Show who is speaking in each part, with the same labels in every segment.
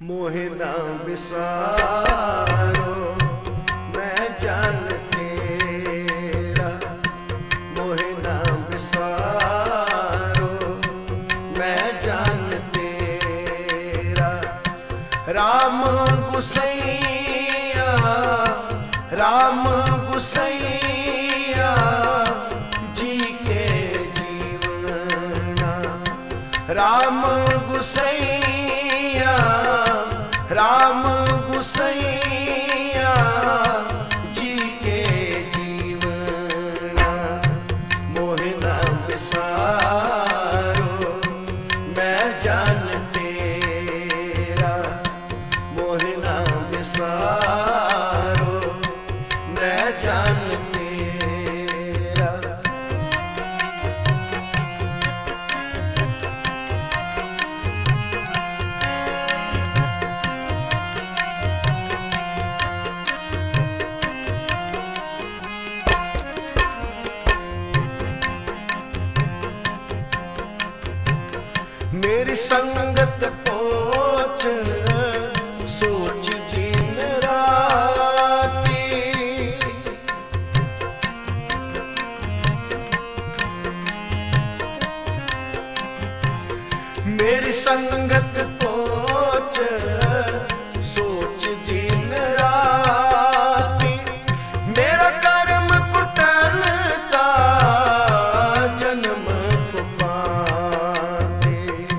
Speaker 1: मोहे ना विसारो मैं जान तेरा, मोहे ना विसारो मैं जान तेरा। राम गुसैया राम गुसैया जी के जीवना, राम गुसैया राम गुसैया जी के जीवना। मोहे ना विसारो मैं जान तेरा, मोहे ना विसारो मैं जान तेरा। मेरी संगत पोच सोच दिन राती, मेरी संगत पोच सोच दिन राती। मेरा कर्म कुटलता जन्म को पाते,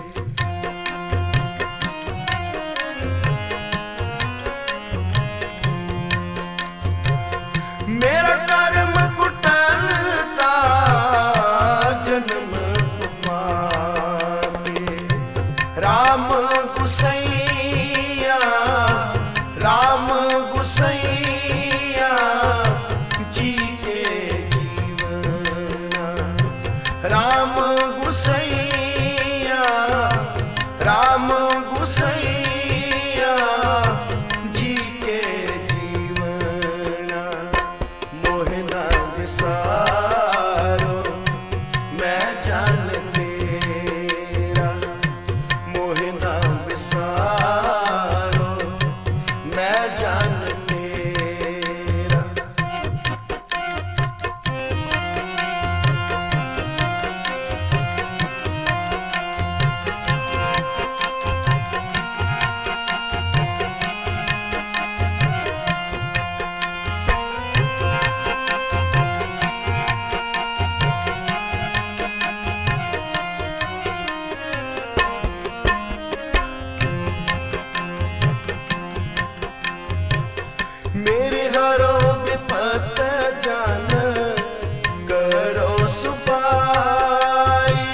Speaker 1: मेरा कर्म कुटलता जन्म को पाते। राम गुसैया राम गुसैया जी के जीवना, राम गुसैया राम गुसैया जी के जीवना। मोहे ना विसारो मैं जान तेरा, मोहे ना विसारो मैं जान तेरा। मेरे हरो विपत जान करो सुपाई,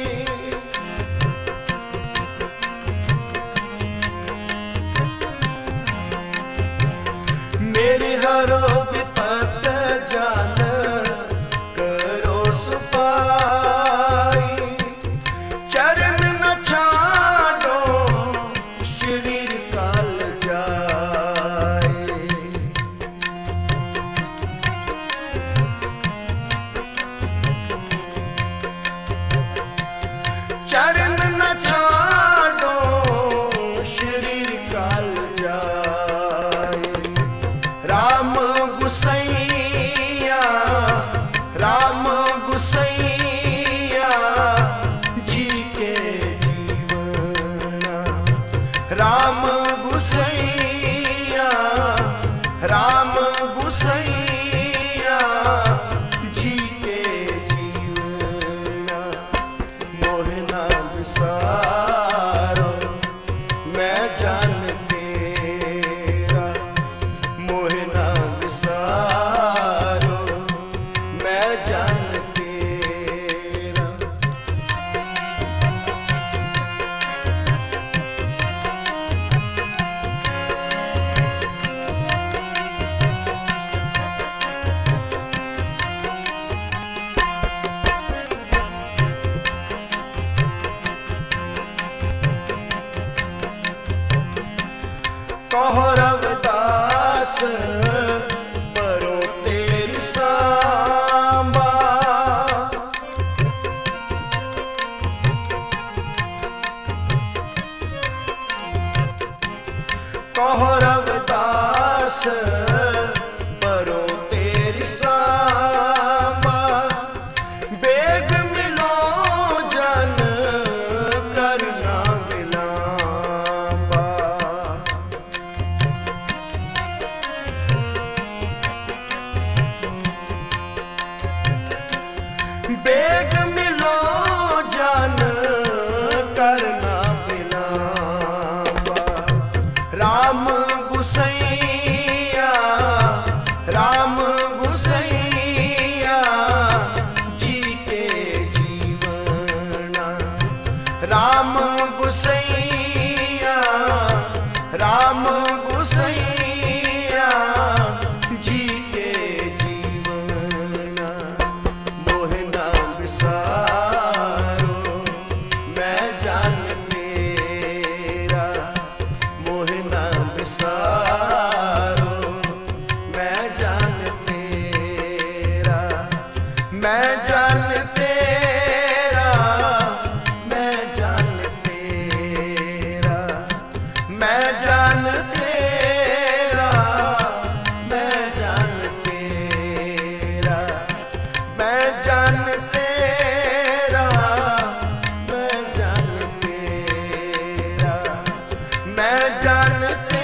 Speaker 1: मेरे हरो विपत जान करो सुपाई। चरण न छाड़ो शरीर काल जाए, चरण न छाड़ो शरीर काल जाए। राम गुसैया राम गुसैया जी के जीवना, राम गुसैया राम गुसैया जी के जीवना। मोहे ना विसारो मैं जान तेरा, मोहे ना विसारो मैं जान तेरा। कहो रविदास परो तेरी सांबा, कहो रविदास परो तेरी सांबा, बेग मिलो जन करना विलांबा। बेग मिलो जन करना विलांबा। राम गुसैया राम गुसैया जी के जीवना। राम गुसैया राम गुसैया जी के जीवना। मोहना बिसारो मैं जान तेरा, मोहना बिसारो मैं जान तेरा। मैं जान तेरा मैं जान तेरा। मैं जान तेरा मैं जान तेरा। मैं जान तेरा मैं जान तेरा। मैं जान तेरा